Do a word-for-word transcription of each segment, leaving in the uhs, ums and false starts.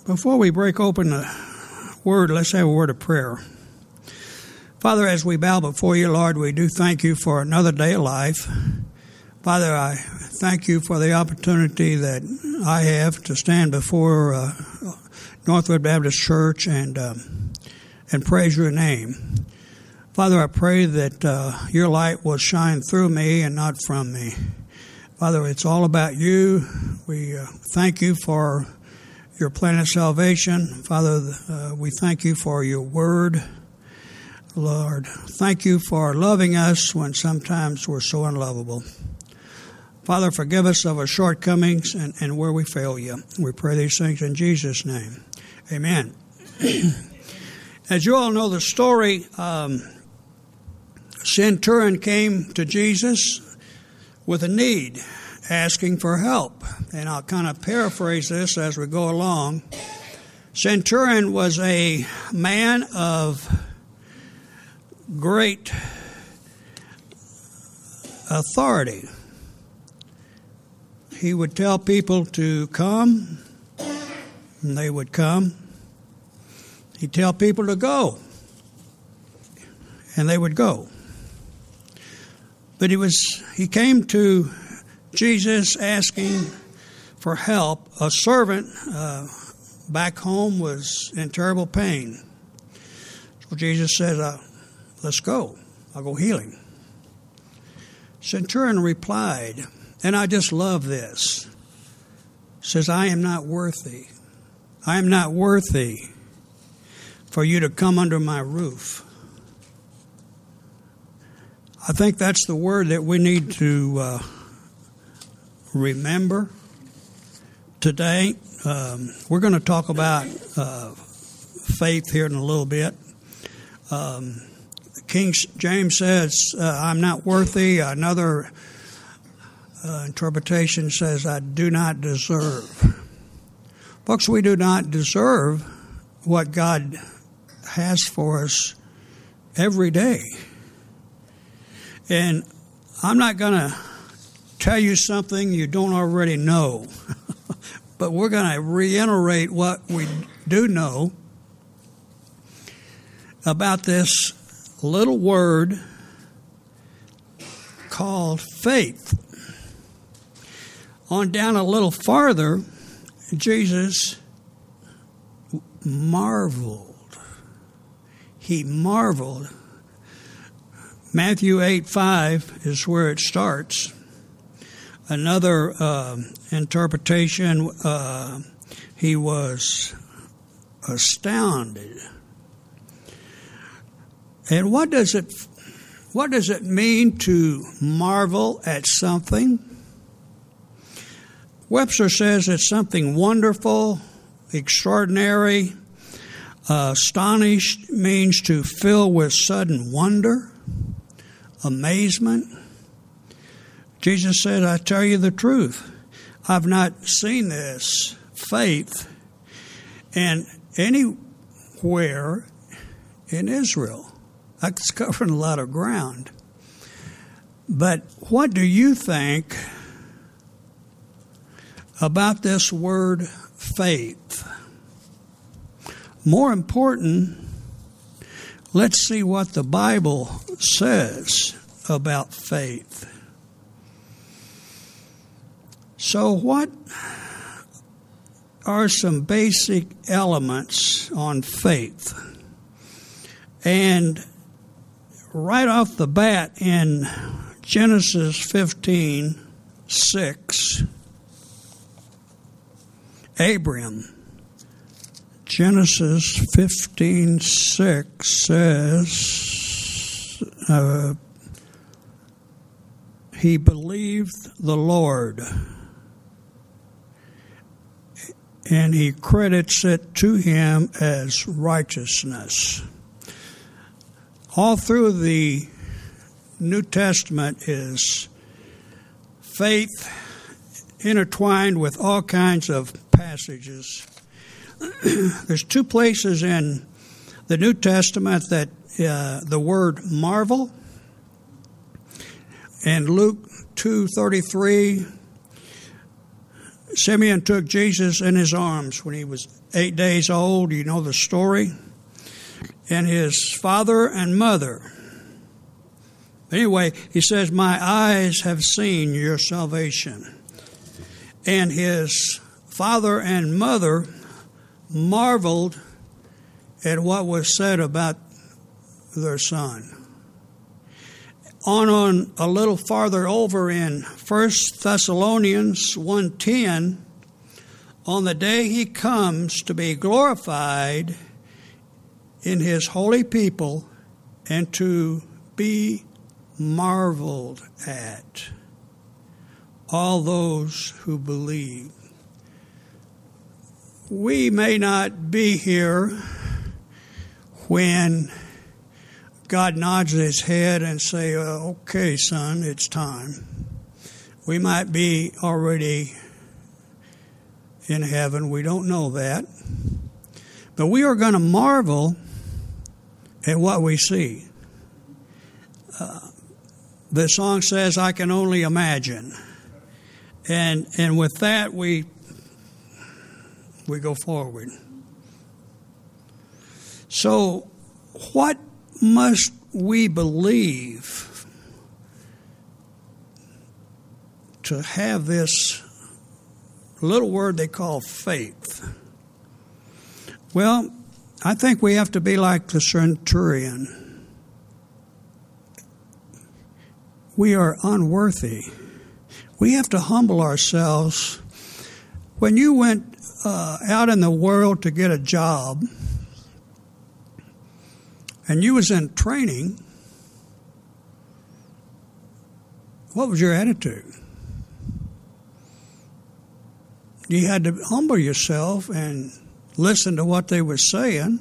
Before we break open the word, let's have a word of prayer. Father, as we bow before you, Lord, we do thank you for another day of life. Father, I thank you for the opportunity that I have to stand before uh, Northwood Baptist Church and um, and praise your name. Father, I pray that uh, your light will shine through me and not from me. Father, it's all about you. We uh, thank you for your plan of salvation. Father, uh, we thank you for your word. Lord, thank you for loving us when sometimes we're so unlovable. Father, forgive us of our shortcomings and, and where we fail you. We pray these things in Jesus' name. Amen. As you all know the story, um, centurion came to Jesus with a need, asking for help. And I'll kind of paraphrase this as we go along. Centurion was a man of great authority. He would tell people to come, and they would come. He'd tell people to go, and they would go. But he was he came to Jesus asking for help. A servant uh, back home was in terrible pain. So Jesus said, uh, let's go. I'll go heal him. Centurion replied, and I just love this, says, I am not worthy. I am not worthy for you to come under my roof. I think that's the word that we need to uh, remember today. Um, we're going to talk about uh, faith here in a little bit. Um, King James says, uh, I'm not worthy. Another uh, interpretation says, I do not deserve. Folks, we do not deserve what God has for us every day. And I'm not going to tell you something you don't already know, but we're going to reiterate what we do know about this little word called faith. On down a little farther, Jesus marveled. He marveled. Matthew eight five is where it starts. Another uh, interpretation, uh, he was astounded. And what does it what does it mean to marvel at something? Webster says it's something wonderful, extraordinary. Uh, astonished means to fill with sudden wonder, amazement. Jesus said, I tell you the truth. I've not seen this faith in anywhere in Israel. That's covering a lot of ground. But what do you think about this word faith? More important, let's see what the Bible says about faith. So what are some basic elements on faith? And right off the bat in Genesis fifteen six, Abram, Genesis fifteen six says, uh, he believed the Lord, and he credits it to him as righteousness. All through the New Testament is faith intertwined with all kinds of passages. There's two places in the New Testament that uh, the word marvel. In Luke two thirty-three Simeon took Jesus in his arms when he was eight days old. You know the story. And his father and mother. Anyway, he says, my eyes have seen your salvation. And his father and mother marveled at what was said about their son. On, on a little farther over in First Thessalonians one ten, on the day he comes to be glorified in his holy people and to be marveled at, all those who believe. We may not be here when God nods his head and say, okay, son, it's time. We might be already in heaven. We don't know that. But we are going to marvel at what we see. Uh, the song says, I can only imagine. And and with that, we we go forward. So what must we believe to have this little word they call faith? Well, I think we have to be like the centurion. We are unworthy. We have to humble ourselves. When you went uh, out in the world to get a job, and you was in training, what was your attitude? You had to humble yourself and listen to what they were saying,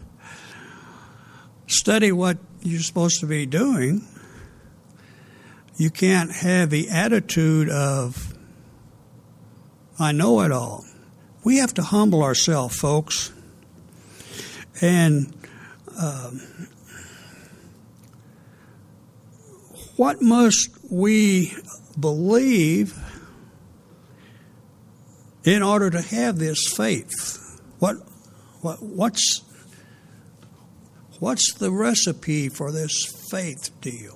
study what you're supposed to be doing. You can't have the attitude of, I know it all. We have to humble ourselves, folks. And um, what must we believe in order to have this faith? What, what, what's, what's the recipe for this faith deal?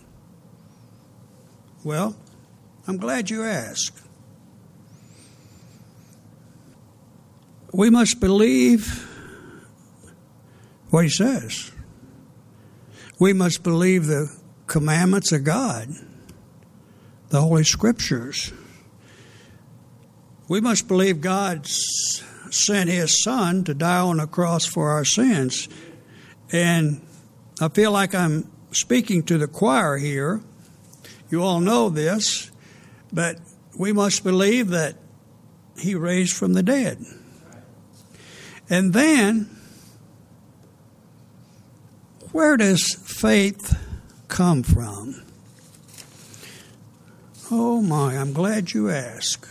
Well, I'm glad you asked. We must believe what he says. We must believe the commandments of God, the Holy Scriptures. We must believe God sent his Son to die on the cross for our sins. And I feel like I'm speaking to the choir here. You all know this, but we must believe that he raised from the dead. And then, where does faith come from? Oh my, I'm glad you asked.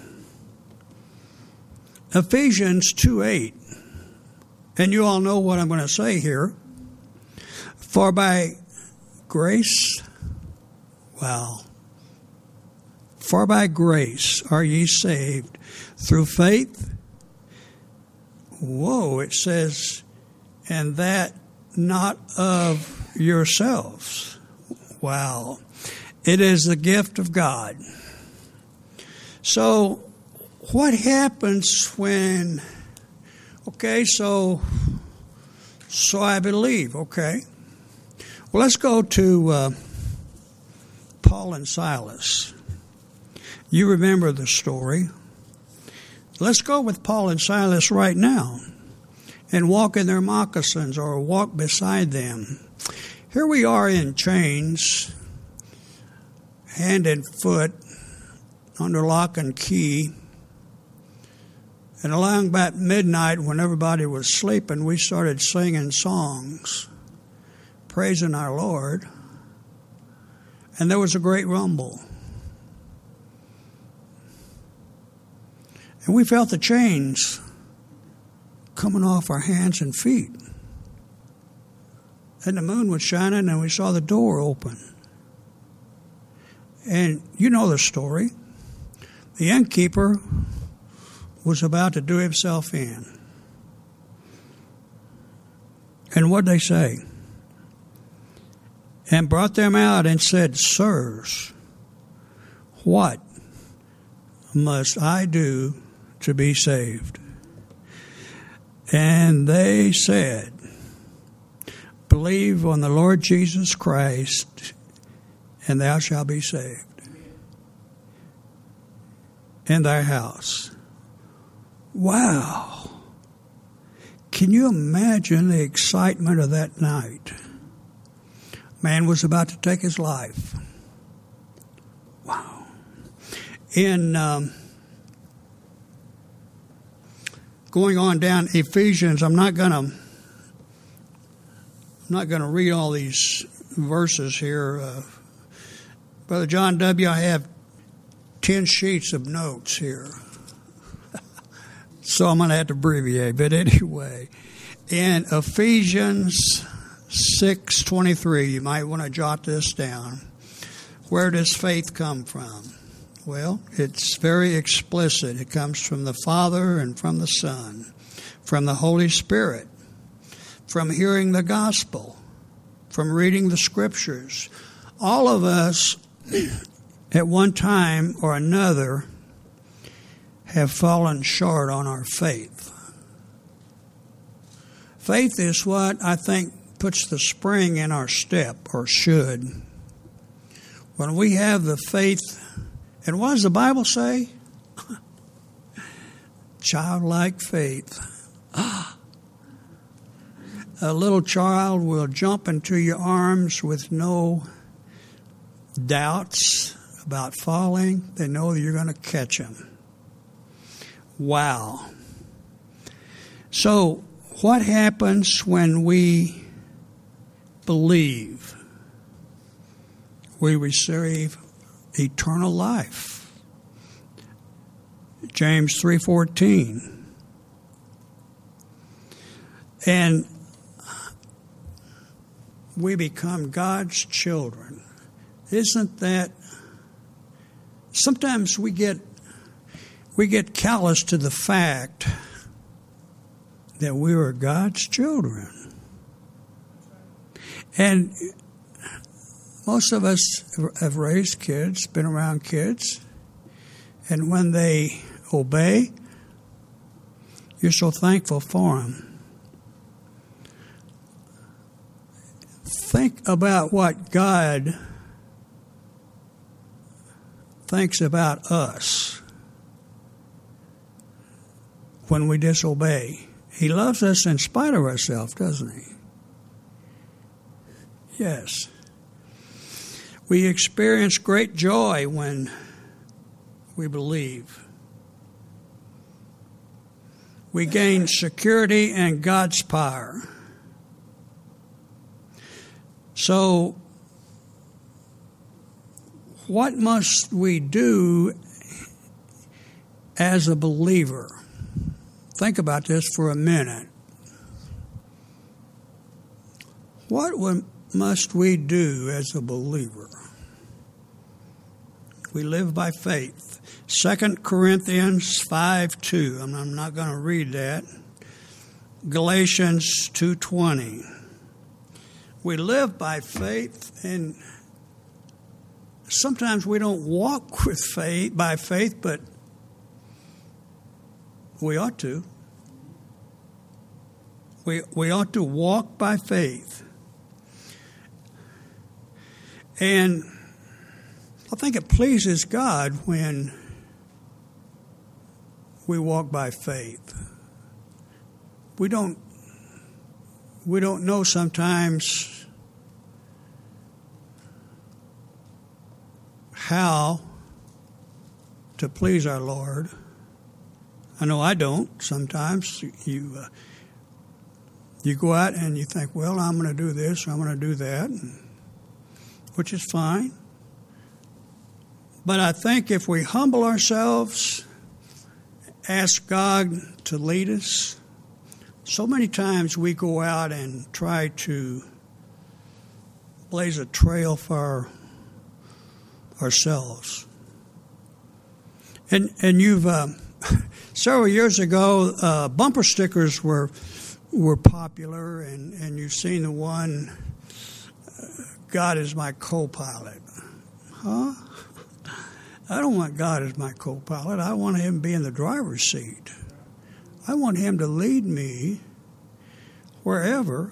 Ephesians two eight. And you all know what I'm going to say here. For by grace, well, for by grace are ye saved through faith. Whoa, it says, and that not of yourselves. Wow. It is the gift of God. So, what happens when, okay, so, so I believe, okay. Well, let's go to uh, Paul and Silas. You remember the story. Let's go with Paul and Silas right now and walk in their moccasins or walk beside them. Here we are in chains, hand and foot, under lock and key. And along about midnight, when everybody was sleeping, we started singing songs, praising our Lord. And there was a great rumble. And we felt the chains coming off our hands and feet. And the moon was shining, and we saw the door open. And you know the story. The innkeeper was about to do himself in. And what'd they say? And brought them out and said, Sirs, what must I do to be saved? And they said, Believe on the Lord Jesus Christ, and thou shalt be saved in thy house. Wow. Can you imagine the excitement of that night? Man was about to take his life. Wow. In um, going on down Ephesians, I'm not going to I'm not going to read all these verses here. Uh, Brother John W., I have ten sheets of notes here. So I'm going to have to abbreviate. But anyway, in Ephesians six twenty-three, you might want to jot this down. Where does faith come from? Well, it's very explicit. It comes from the Father and from the Son, from the Holy Spirit, from hearing the gospel, from reading the scriptures. All of us, at one time or another, have fallen short on our faith. Faith is what I think puts the spring in our step, or should. When we have the faith, and what does the Bible say? Childlike faith. Ah. A little child will jump into your arms with no doubts about falling. They know that you're going to catch them. Wow. So, what happens when we believe? We receive eternal life. James three fourteen. And we become God's children. Isn't that... Sometimes we get we get callous to the fact that we are God's children. And most of us have raised kids, been around kids, and when they obey, you're so thankful for them. Think about what God thinks about us when we disobey. He loves us in spite of ourselves, doesn't he? Yes. We experience great joy when we believe. We gain security in God's power. So, what must we do as a believer? Think about this for a minute. What must we do as a believer? We live by faith. Second Corinthians five two. I'm not going to read that. Galatians two twenty. We live by faith, and sometimes we don't walk with faith by faith, but we ought to. We we ought to walk by faith. And I think it pleases God when we walk by faith. We don't we don't know sometimes how to please our Lord. I know I don't. Sometimes you uh, you go out and you think, well, I'm going to do this, or I'm going to do that, and, which is fine. But I think if we humble ourselves, ask God to lead us, so many times we go out and try to blaze a trail for ourselves. And and you've uh, several years ago, uh, bumper stickers were were popular, and, and you've seen the one, uh, God is my co-pilot. Huh? I don't want God as my co-pilot. I want him to be in the driver's seat. I want him to lead me wherever,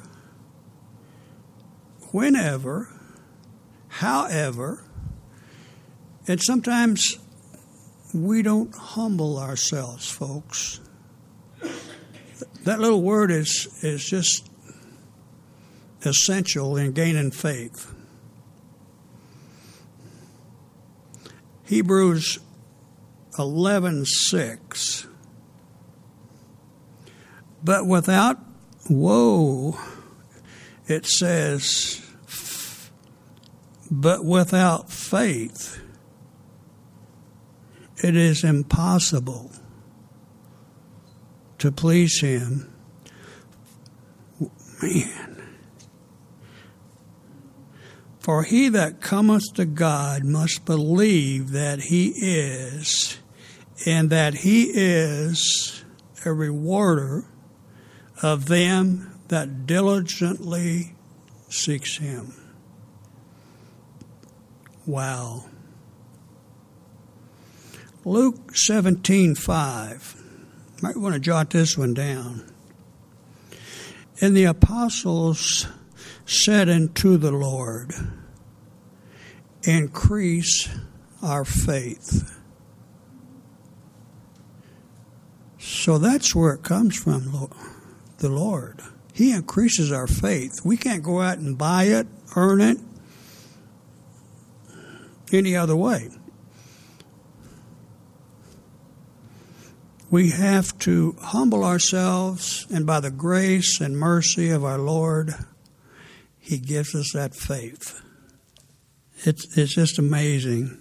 whenever, however. And sometimes we don't humble ourselves, folks. That little word is, is just essential in gaining faith. Hebrews eleven six. But without woe, it says, but without faith, it is impossible to please him. Man. For he that cometh to God must believe that he is, and that he is a rewarder of them that diligently seeks him. Wow. Luke seventeen five. Might want to jot this one down. And the apostles said unto the Lord, increase our faith. So that's where it comes from, the Lord. He increases our faith. We can't go out and buy it, earn it, any other way. We have to humble ourselves, and by the grace and mercy of our Lord, he gives us that faith. It's, it's just amazing.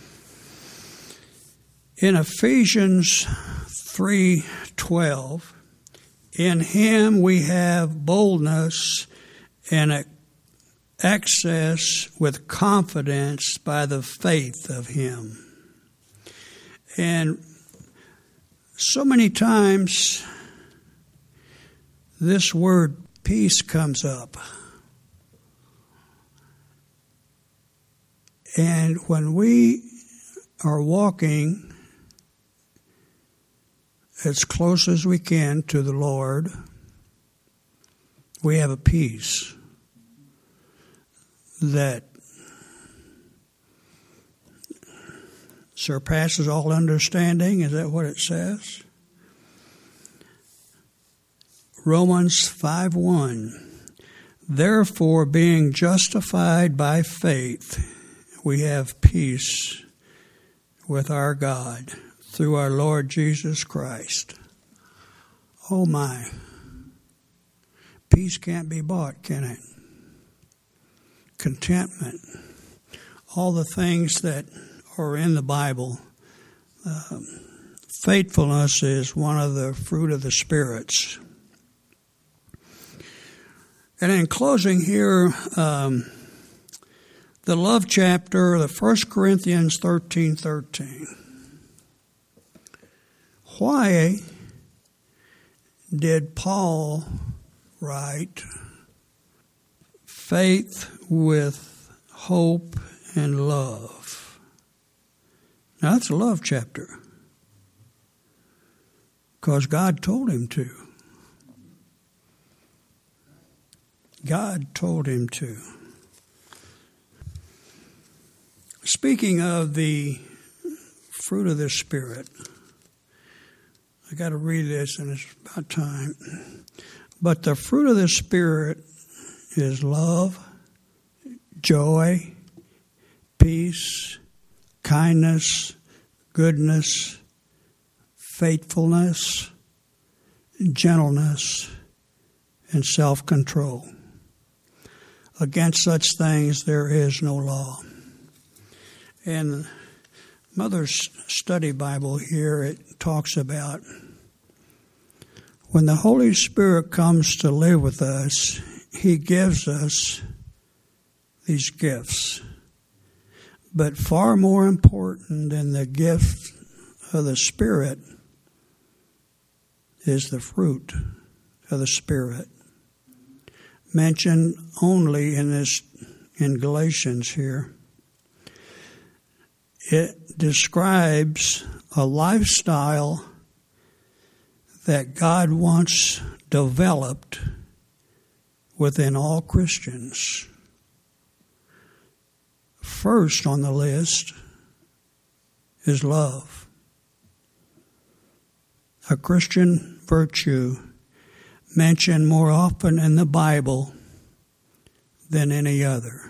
In Ephesians three twelve, in him we have boldness and access with confidence by the faith of him. And so many times this word peace comes up. And when we are walking as close as we can to the Lord, we have a peace that surpasses all understanding. Is that what it says? Romans five one. Therefore, being justified by faith, we have peace with our God through our Lord Jesus Christ. Oh my. Peace can't be bought, can it? Contentment. All the things that are in the Bible. Um, faithfulness is one of the fruit of the spirits. And in closing here, um, the love chapter, the First Corinthians thirteen thirteen. Why did Paul write faith with hope and love? Now that's a love chapter, because God told him to. God told him to. Speaking of the fruit of the Spirit, I got to read this, and it's about time. But the fruit of the Spirit is love, joy, peace, kindness, goodness, faithfulness, gentleness, and self-control. Against such things there is no law. In Mother's Study Bible here, it talks about when the Holy Spirit comes to live with us, he gives us these gifts. But far more important than the gift of the Spirit is the fruit of the Spirit, mentioned only in this in Galatians here. It describes a lifestyle that God wants developed within all Christians. First on the list is love, a Christian virtue mentioned more often in the Bible than any other.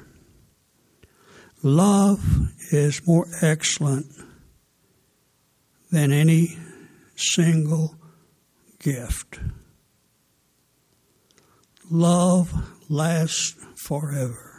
Love is more excellent than any single gift. Love lasts forever.